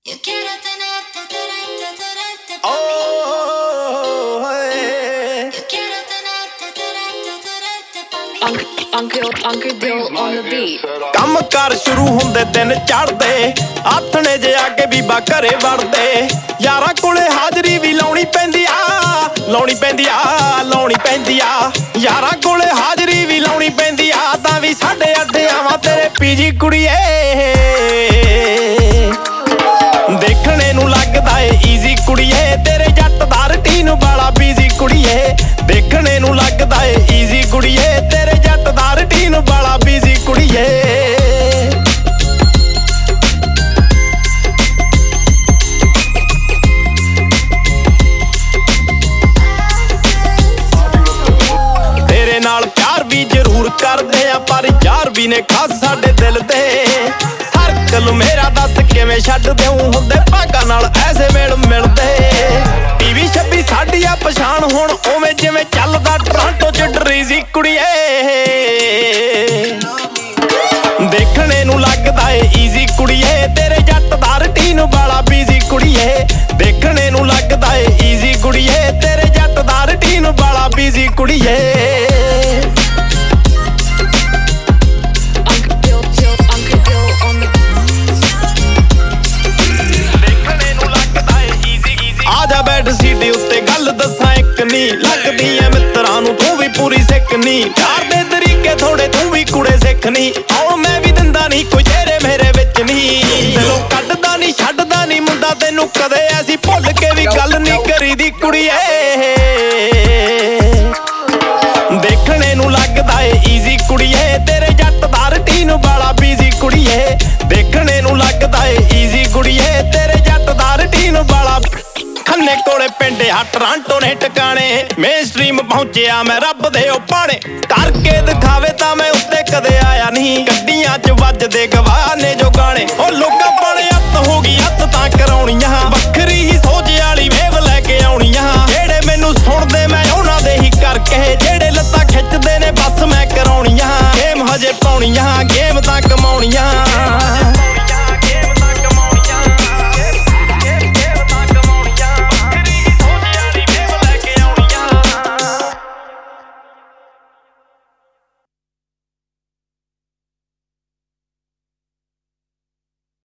Yo quiero tenerte, tenerte Oh, Yo quiero tenerte, tenerte Uncle Dill on the beat. ਕੰਮ ਕਾਰ ਸ਼ੁਰੂ ਹੁੰਦੇ ਦਿਨ ਚੜ੍ਹਦੇ ਆਥਣੇ ਜੇ ਆ ਕੇ ਬੀਬਾ ਘਰੇ ਵੜਦੇ ਯਾਰਾਂ ਕੋਲੇ ਹਾਜ਼ਰੀ ਵੀ ਲਾਉਣੀ ਪੈਂਦੀ ਆ ਲਾਉਣੀ ਪੈਂਦੀ ਆ ਲਾਉਣੀ ਪੈਂਦੀ ਆ ਯਾਰਾਂ ਕੋਲੇ ਹਾਜ਼ਰੀ ਵੀ ਲਾਉਣੀ ਪੈਂਦੀ ਆ ਤਾਂ ਵੀ ਸਾਡੇ ਅੱਡੇ ਆਵਾਂ ਤੇਰੇ ਪੀਜੀ ਕੁੜੀਏ ਦੇਖਣੇ ਨੂੰ ਲੱਗਦਾ ਏ ਈਜ਼ੀ ਕੁੜੀਏ ਤੇਰੇ ਜੱਟ ਦਾ ਰੁਟੀਨ ਵਾਲਾ ਬੀਜ਼ੀ ਕੁੜੀਏ ਦੇਖਣੇ ਨੂੰ ਲੱਗਦਾ ਏ ਈਜ਼ੀ ਕੁੜੀਏ ਤੇਰੇ ਜੱਟ ਦਾ ਰੁਟੀਨ ਵਾਲਾ ਬੀਜ਼ੀ ਕੁੜੀਏ ਤੇਰੇ ਨਾਲ ਪਿਆਰ ਵੀ ਜ਼ਰੂਰ ਕਰਦੇ ਆ ਪਰ ਯਾਰ ਵੀ ਨੇ ਖਾਸ ਸਾਡੇ ਦਿਲ ਤੇ ਸਰਕਲ ਮੇਰਾ ਦੱਸ ਕਿਵੇਂ ਛੱਡ ਦੇਉ ਹੁੰਦੇ ਭਾਗਾਂ ਨਾਲ ਐਸੇ ਮੇਲ ਮਿਲਦੇ ਟੀਵੀ 26 ਸਾਡੀ ਆ ਪਛਾਣ ਹੁਣ ਉਵੇਂ ਜਿਵੇਂ ਚੱਲਦਾ ਟੋਰਾਂਟੋ ਚ ਡਰੀਜ਼ੀ ਕੁੜੀਏ ਦੇਖਣੇ ਨੂੰ ਲੱਗਦਾ ਏ ਈਜ਼ੀ ਕੁੜੀਏ ਤੇਰੇ ਜੱਟ ਦਾ ਰੁਟੀਨ ਵਾਲਾ ਬੀਜ਼ੀ ਕੁੜੀਏ ਦੇਖਣੇ ਨੂੰ ਲੱਗਦਾ ਏ ਈਜ਼ੀ ਕੁੜੀਏ ਤੇਰੇ ਜੱਟ ਦਾ ਰੁਟੀਨ ਵਾਲਾ ਬੀਜ਼ੀ ਕੁੜੀਏ ਆਜਾ ਬੈਠ ਸੀਟੀ ਉੱਤੇ ਗੱਲ ਦੱਸਾਂ ਇੱਕ ਨੀ ਲੱਗਦੀ ਐ ਮਿੱਤਰਾਂ ਨੂੰ ਤੂੰ ਵੀ ਪੂਰੀ ਸਿੱਖ ਨੀ ਪਿਆਰ ਦੇ ਤਰੀਕੇ ਥੋੜੇ ਤੂੰ ਵੀ ਕੁੜੇ ਸਿੱਖ ਨੀ ਆਉਣ ਮੈਂ ਵੀ ਦਿੰਦਾ ਨਹੀਂ ਕੋਈ ਤੇਰੇ ਮੇਰੇ ਵਿੱਚ ਨੀ ਦਿਲੋਂ ਕੱਢਦਾ ਨਹੀਂ ਛੱਡਦਾ ਨਹੀਂ ਮੁੰਡਾ ਤੈਨੂੰ ਕਦੇ ਐਸੀ ਭੁੱਲ ਕੇ ਵੀ ਗੱਲ ਨਹੀਂ ਕਰੀਦੀ ਕੁੜੀਏ ਦੇਖਣੇ ਨੂੰ ਲੱਗਦਾ ਏ ਈਜ਼ੀ ਕੁੜੀਏ ਤੇਰੇ ਜੱਟ ਦਾ ਰੁਟੀਨ ਵਾਲਾ ਬੀਜ਼ੀ ਕੁੜੀਏ ਦੇਖਣੇ ਨੂੰ ਲੱਗਦਾ ਏ ਈਜ਼ੀ ਕੁੜੀਏ ਤੇਰੇ ਜੱਟ ਦਾ ਰੁਟੀਨ ਵਾਲਾ ਖੰਨੇ ਕੋਲੇ ਪਿੰਡ ਆ ਟੋਰਾਂਟੋ ਨੇ ਟਿਕਾਣੇ ਮੇਨ ਸਟ੍ਰੀਮ ਪਹੁੰਚਿਆ ਮੈਂ ਰੱਬ ਦੇ ਉਹ ਪਾਣੇ ਕਰਕੇ ਦਿਖਾਵੇ ਤਾਂ ਮੈਂ ਉੱਤੇ ਕਦੇ ਆਇਆ ਨਹੀਂ ਗੱਡੀਆਂ 'ਚ ਵੱਜਦੇ ਗਵਾਹ ਨੇ ਜੋ ਗਾਣੇ ਉਹ ਲੋਕਾਂ ਪਾਣੇ ਅੱਤ ਹੋ ਗਈ ਅੱਤ ਤਾਂ ਕਰਾਉਣੀਆਂ ਵੱਖਰੀ ਹੀ ਸੋਚ ਵਾਲੀ ਵੇਵ ਲੈ ਕੇ ਆਉਣੀਆਂ ਜਿਹੜੇ ਮੈਨੂੰ ਸੁਣਦੇ ਮੈਂ ਉਹਨਾਂ ਦੇ ਹੀ ਕਰਕੇ ਜਿਹੜੇ ਲੱਤਾਂ ਖਿੱਚਦੇ ਨੇ ਬਸ ਮੈਂ ਕਰਾਉਣੀਆਂ ਗੇਮ ਹਜੇ ਪਾਉਣੀਆਂ ਗੇਮ ਤਾਂ ਕਮਾਉਣੀਆਂ